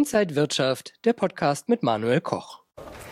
Inside Wirtschaft, der Podcast mit Manuel Koch.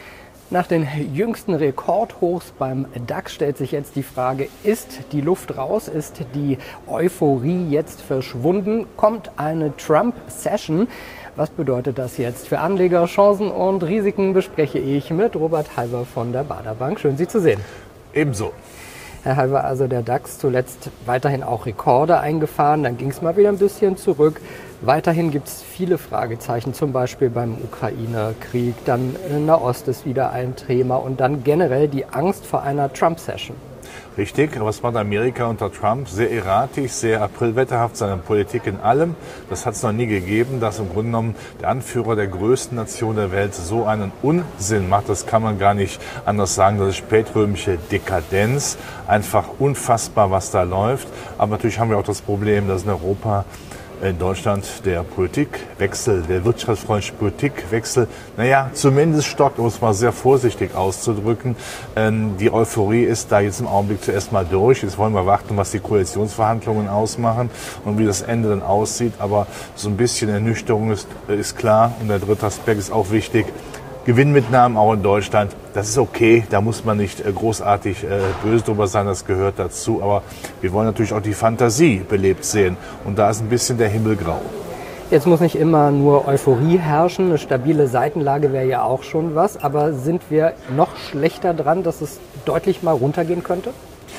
Nach den jüngsten Rekordhochs beim DAX stellt sich jetzt die Frage, ist die Luft raus, ist die Euphorie jetzt verschwunden, kommt eine Trump-Session? Was bedeutet das jetzt für Anleger? Chancen und Risiken bespreche ich mit Robert Halber von der Baader Bank. Schön, Sie zu sehen. Ebenso. Herr Halber, also der DAX zuletzt weiterhin auch Rekorde eingefahren, dann ging es mal wieder ein bisschen zurück. Weiterhin gibt es viele Fragezeichen, zum Beispiel beim Ukraine-Krieg, dann Nahost ist wieder ein Thema und dann generell die Angst vor einer Trump-Session. Richtig, was macht Amerika unter Trump? Sehr erratisch, sehr aprilwetterhaft, seine Politik in allem. Das hat es noch nie gegeben, dass im Grunde genommen der Anführer der größten Nation der Welt so einen Unsinn macht. Das kann man gar nicht anders sagen. Das ist spätrömische Dekadenz. Einfach unfassbar, was da läuft. Aber natürlich haben wir auch das Problem, dass in Europa, in Deutschland der Politikwechsel, der wirtschaftsfreundliche Politikwechsel, zumindest stockt, um es mal sehr vorsichtig auszudrücken. Die Euphorie ist da jetzt im Augenblick zuerst mal durch. Jetzt wollen wir warten, was die Koalitionsverhandlungen ausmachen und wie das Ende dann aussieht. Aber so ein bisschen Ernüchterung ist klar. Und der dritte Aspekt ist auch wichtig. Gewinnmitnahmen auch in Deutschland, das ist okay, da muss man nicht großartig böse drüber sein, das gehört dazu. Aber wir wollen natürlich auch die Fantasie belebt sehen und da ist ein bisschen der Himmel grau. Jetzt muss nicht immer nur Euphorie herrschen, eine stabile Seitenlage wäre ja auch schon was, aber sind wir noch schlechter dran, dass es deutlich mal runtergehen könnte?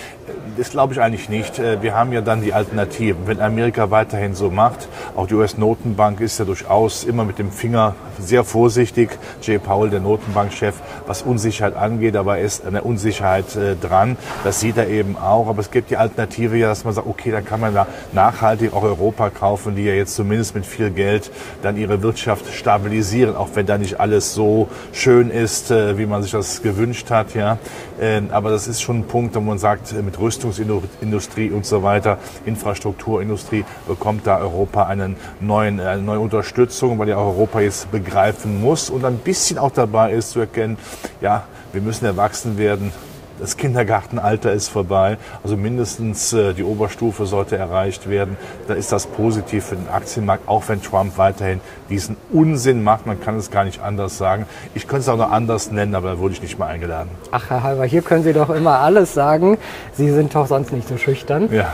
Das glaube ich eigentlich nicht. Wir haben ja dann die Alternativen. Wenn Amerika weiterhin so macht, auch die US-Notenbank ist ja durchaus immer mit dem Finger sehr vorsichtig. Jay Powell, der Notenbankchef, was Unsicherheit angeht, aber er ist an der Unsicherheit dran. Das sieht er eben auch. Aber es gibt die Alternative ja, dass man sagt, okay, dann kann man da nachhaltig auch Europa kaufen, die ja jetzt zumindest mit viel Geld dann ihre Wirtschaft stabilisieren, auch wenn da nicht alles so schön ist, wie man sich das gewünscht hat. Ja. Aber das ist schon ein Punkt, wo man sagt, mit Rüstungsindustrie und so weiter, Infrastrukturindustrie, bekommt da Europa eine neue Unterstützung, weil ja Europa jetzt begreifen muss und ein bisschen auch dabei ist zu erkennen, ja, wir müssen erwachsen werden. Das Kindergartenalter ist vorbei, also mindestens die Oberstufe sollte erreicht werden. Da ist das positiv für den Aktienmarkt, auch wenn Trump weiterhin diesen Unsinn macht. Man kann es gar nicht anders sagen. Ich könnte es auch noch anders nennen, aber da wurde ich nicht mal eingeladen. Ach, Herr Halber, hier können Sie doch immer alles sagen. Sie sind doch sonst nicht so schüchtern. Ja.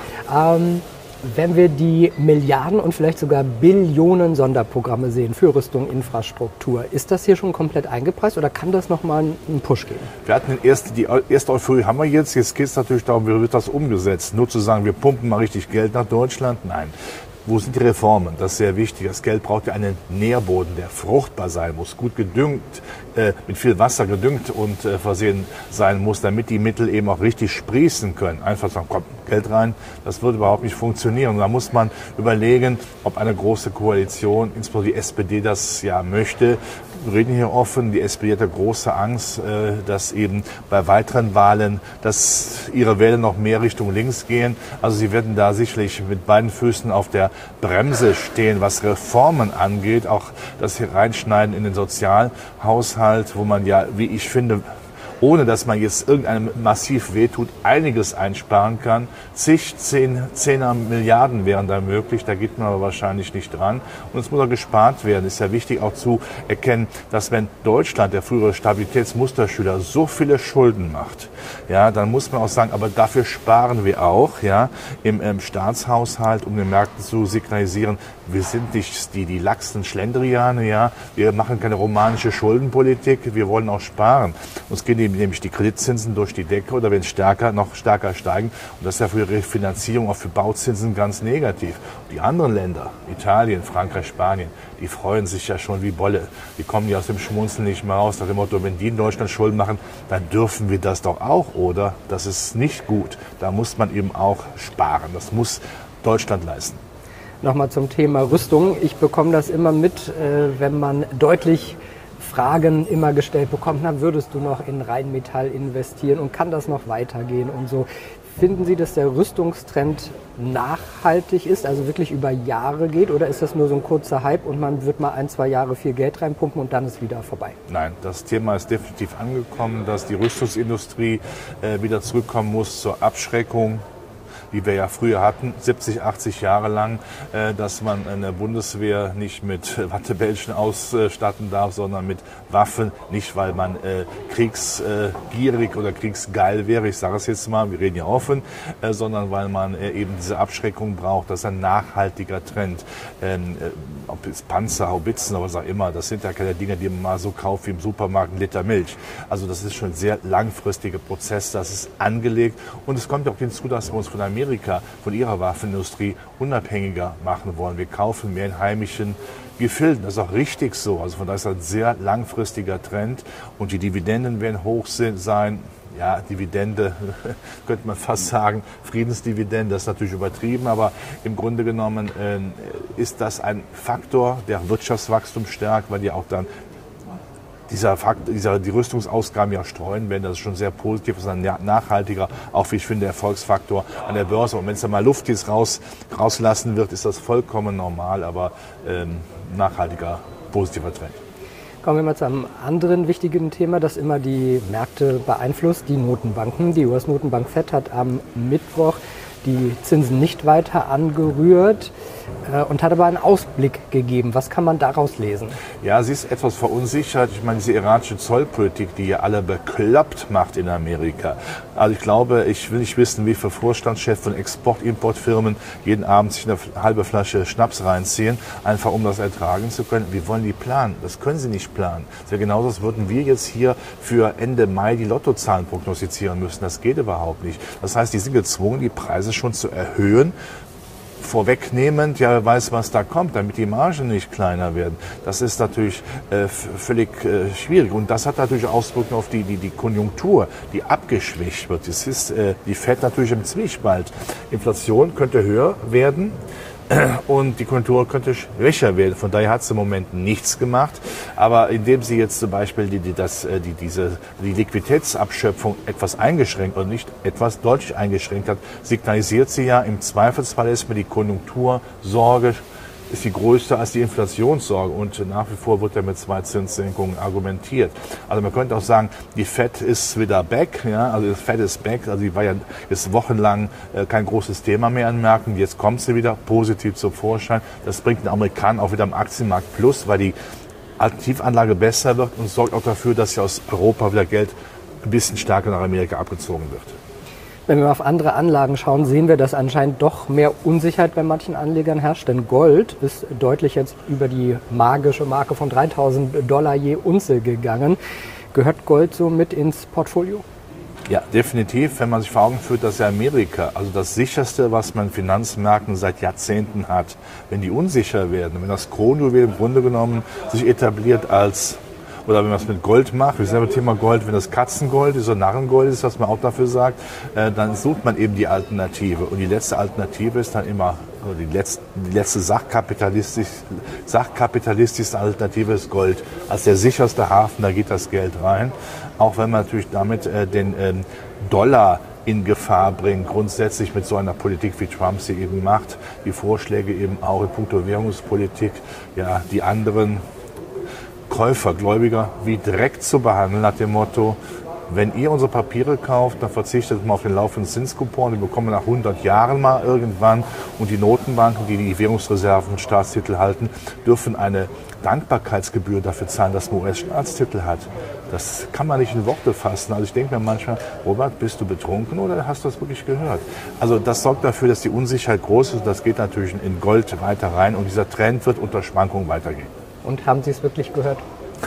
Wenn wir die Milliarden und vielleicht sogar Billionen Sonderprogramme sehen für Rüstung, Infrastruktur, ist das hier schon komplett eingepreist oder kann das nochmal einen Push geben? Wir hatten die erste Euphorie haben wir jetzt. Jetzt geht es natürlich darum, wie wird das umgesetzt. Nur zu sagen, wir pumpen mal richtig Geld nach Deutschland? Nein. Wo sind die Reformen? Das ist sehr wichtig. Das Geld braucht ja einen Nährboden, der fruchtbar sein muss, gut gedüngt, mit viel Wasser gedüngt und versehen sein muss, damit die Mittel eben auch richtig sprießen können. Einfach sagen, komm, Geld rein, das wird überhaupt nicht funktionieren. Und da muss man überlegen, ob eine große Koalition, insbesondere die SPD, das ja möchte. Wir reden hier offen, die SPD hat ja große Angst, dass eben bei weiteren Wahlen, dass ihre Wähler noch mehr Richtung links gehen. Also sie werden da sicherlich mit beiden Füßen auf der Bremse stehen, was Reformen angeht, auch das hier reinschneiden in den Sozialhaushalt, wo man ja, wie ich finde, ohne dass man jetzt irgendeinem massiv wehtut, einiges einsparen kann. Zehner Milliarden wären da möglich, da geht man aber wahrscheinlich nicht dran. Und es muss auch gespart werden. Es ist ja wichtig auch zu erkennen, dass wenn Deutschland, der frühere Stabilitätsmusterschüler, so viele Schulden macht, ja, dann muss man auch sagen, aber dafür sparen wir auch, ja, im Staatshaushalt, um den Märkten zu signalisieren, wir sind nicht die laxen Schlendriane, ja, wir machen keine romanische Schuldenpolitik, wir wollen auch sparen. Uns gehen nämlich die Kreditzinsen durch die Decke oder wenn es noch stärker steigen. Und das ist ja für ihre Finanzierung, auch für Bauzinsen ganz negativ. Und die anderen Länder, Italien, Frankreich, Spanien, die freuen sich ja schon wie Bolle. Die kommen ja aus dem Schmunzeln nicht mehr raus. Nach dem Motto, wenn die in Deutschland Schulden machen, dann dürfen wir das doch auch, oder? Das ist nicht gut. Da muss man eben auch sparen. Das muss Deutschland leisten. Nochmal zum Thema Rüstung. Ich bekomme das immer mit, wenn man deutlich Fragen immer gestellt bekommt, na, würdest du noch in Rheinmetall investieren und kann das noch weitergehen und so. Finden Sie, dass der Rüstungstrend nachhaltig ist, also wirklich über Jahre geht, oder ist das nur so ein kurzer Hype und man wird mal 1-2 Jahre viel Geld reinpumpen und dann ist wieder vorbei? Nein, das Thema ist definitiv angekommen, dass die Rüstungsindustrie wieder zurückkommen muss zur Abschreckung. die wir ja früher hatten, 70, 80 Jahre lang, dass man eine Bundeswehr nicht mit Wattebällchen ausstatten darf, sondern mit Waffen, nicht weil man kriegsgierig oder kriegsgeil wäre, ich sage es jetzt mal, wir reden ja offen, sondern weil man eben diese Abschreckung braucht. Das ist ein nachhaltiger Trend. Ob es Panzer, Haubitzen oder was auch immer, das sind ja keine Dinge, die man mal so kauft wie im Supermarkt einen Liter Milch. Also das ist schon ein sehr langfristiger Prozess, das ist angelegt und es kommt auch hinzu, dass wir uns von Amerika, von ihrer Waffenindustrie unabhängiger machen wollen. Wir kaufen mehr in heimischen Gefilden. Das ist auch richtig so. Also von daher ist das ein sehr langfristiger Trend und die Dividenden werden hoch sein. Ja, Dividende, könnte man fast sagen, Friedensdividende, das ist natürlich übertrieben, aber im Grunde genommen ist das ein Faktor, der Wirtschaftswachstum stärkt, weil die auch dann die Rüstungsausgaben ja streuen werden. Das ist schon sehr positiv, das ist ein nachhaltiger, auch wie ich finde, Erfolgsfaktor an der Börse. Und wenn es dann mal Luft jetzt rauslassen wird, ist das vollkommen normal, aber nachhaltiger, positiver Trend. Kommen wir mal zu einem anderen wichtigen Thema, das immer die Märkte beeinflusst, die Notenbanken. Die US-Notenbank Fed hat am Mittwoch die Zinsen nicht weiter angerührt und hat aber einen Ausblick gegeben. Was kann man daraus lesen? Ja, sie ist etwas verunsichert. Ich meine, diese iranische Zollpolitik, die ja alle bekloppt macht in Amerika. Also ich glaube, ich will nicht wissen, wie viele Vorstandschefs von Export-Import-Firmen jeden Abend sich eine halbe Flasche Schnaps reinziehen, einfach um das ertragen zu können. Wie wollen die planen? Das können sie nicht planen. Das ist ja genauso, als würden wir jetzt hier für Ende Mai die Lottozahlen prognostizieren müssen. Das geht überhaupt nicht. Das heißt, die sind gezwungen, die Preise schon zu erhöhen, vorwegnehmend, ja, wer weiß, was da kommt, damit die Margen nicht kleiner werden. Das ist natürlich völlig schwierig. Und das hat natürlich Auswirkungen auf die Konjunktur, die abgeschwächt wird. Das ist die Fed natürlich im Zwiespalt. Inflation könnte höher werden. Und die Konjunktur könnte schwächer werden. Von daher hat sie im Moment nichts gemacht. Aber indem sie jetzt zum Beispiel die Liquiditätsabschöpfung etwas eingeschränkt oder nicht etwas deutlich eingeschränkt hat, signalisiert sie ja, im Zweifelsfall ist mir die Konjunktursorge ist die größte als die Inflationssorge und nach wie vor wird ja mit 2 Zinssenkungen argumentiert. Also man könnte auch sagen, die Fed ist wieder back, ja, also die Fed ist back, also die war ja jetzt wochenlang kein großes Thema mehr an Märkten, jetzt kommt sie wieder positiv zum Vorschein. Das bringt den Amerikanern auch wieder am Aktienmarkt plus, weil die Alternativanlage besser wird und sorgt auch dafür, dass ja aus Europa wieder Geld ein bisschen stärker nach Amerika abgezogen wird. Wenn wir auf andere Anlagen schauen, sehen wir, dass anscheinend doch mehr Unsicherheit bei manchen Anlegern herrscht. Denn Gold ist deutlich jetzt über die magische Marke von $3.000 je Unze gegangen. Gehört Gold so mit ins Portfolio? Ja, definitiv, wenn man sich vor Augen führt, dass ja Amerika, also das sicherste, was man in Finanzmärkten seit Jahrzehnten hat, wenn die unsicher werden, wenn das Kronjuwel im Grunde genommen sich etabliert als oder wenn man es mit Gold macht, wir sind beim Thema Gold, wenn das Katzengold ist oder Narrengold ist, was man auch dafür sagt, dann sucht man eben die Alternative. Und die letzte Alternative ist dann immer, oder die letzte sachkapitalistische Alternative ist Gold. Als der sicherste Hafen, da geht das Geld rein. Auch wenn man natürlich damit den Dollar in Gefahr bringt, grundsätzlich mit so einer Politik, wie Trump sie eben macht. Die Vorschläge eben auch in puncto Währungspolitik, ja, die anderen Käufer, Gläubiger wie Dreck zu behandeln, nach dem Motto, wenn ihr unsere Papiere kauft, dann verzichtet mal auf den laufenden Zinskupon, die bekommen wir nach 100 Jahren mal irgendwann und die Notenbanken, die die Währungsreserven und Staatstitel halten, dürfen eine Dankbarkeitsgebühr dafür zahlen, dass man US-Staatstitel hat. Das kann man nicht in Worte fassen. Also ich denke mir manchmal, Robert, bist du betrunken oder hast du das wirklich gehört? Also das sorgt dafür, dass die Unsicherheit groß ist und das geht natürlich in Gold weiter rein und dieser Trend wird unter Schwankungen weitergehen. Und haben Sie es wirklich gehört?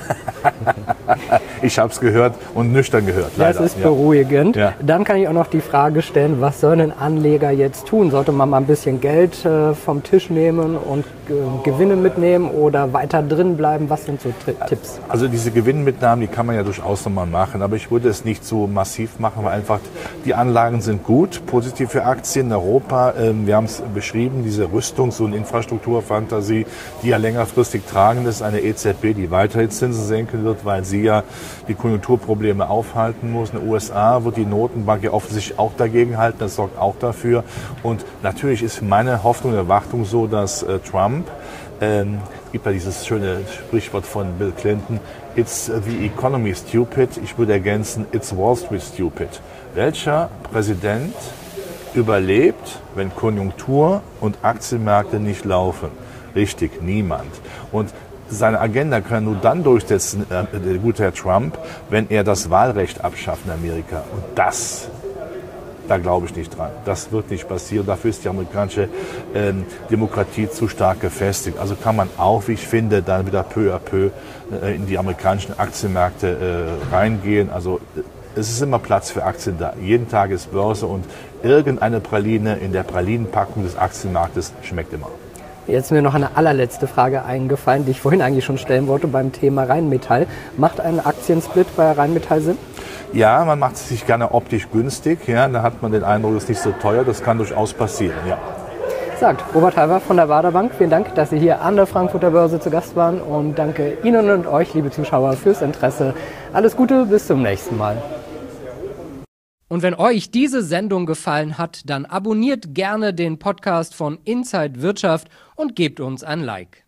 Ich habe es gehört und nüchtern gehört. Leider. Das ist beruhigend. Ja. Dann kann ich auch noch die Frage stellen, was soll ein Anleger jetzt tun? Sollte man mal ein bisschen Geld vom Tisch nehmen und Gewinne mitnehmen oder weiter drin bleiben? Was sind so Tipps? Also diese Gewinnmitnahmen, die kann man ja durchaus nochmal machen, aber ich würde es nicht so massiv machen, weil einfach die Anlagen sind gut, positiv für Aktien in Europa. Wir haben es beschrieben, diese Rüstungs- und Infrastrukturfantasie, die ja längerfristig tragend ist, eine EZB, die weiterhin Zinsen senken wird, weil sie ja die Konjunkturprobleme aufhalten muss. In den USA wird die Notenbank ja offensichtlich auch dagegen halten, das sorgt auch dafür. Und natürlich ist meine Hoffnung und Erwartung so, dass Trump, es gibt ja dieses schöne Sprichwort von Bill Clinton, it's the economy stupid, ich würde ergänzen, it's Wall Street stupid. Welcher Präsident überlebt, wenn Konjunktur und Aktienmärkte nicht laufen? Richtig, niemand. Und seine Agenda kann nur dann durchsetzen, der gute Herr Trump, wenn er das Wahlrecht abschafft in Amerika. Und da glaube ich nicht dran. Das wird nicht passieren. Dafür ist die amerikanische Demokratie zu stark gefestigt. Also kann man auch, wie ich finde, dann wieder peu à peu in die amerikanischen Aktienmärkte reingehen. Also es ist immer Platz für Aktien da. Jeden Tag ist Börse und irgendeine Praline in der Pralinenpackung des Aktienmarktes schmeckt immer. Jetzt ist mir noch eine allerletzte Frage eingefallen, die ich vorhin eigentlich schon stellen wollte beim Thema Rheinmetall. Macht ein Aktiensplit bei Rheinmetall Sinn? Ja, man macht es sich gerne optisch günstig. Ja, da hat man den Eindruck, es ist nicht so teuer. Das kann durchaus passieren, ja. Sagt Robert Halver von der Baader Bank. Vielen Dank, dass Sie hier an der Frankfurter Börse zu Gast waren. Und danke Ihnen und euch, liebe Zuschauer, fürs Interesse. Alles Gute, bis zum nächsten Mal. Und wenn euch diese Sendung gefallen hat, dann abonniert gerne den Podcast von Inside Wirtschaft und gebt uns ein Like.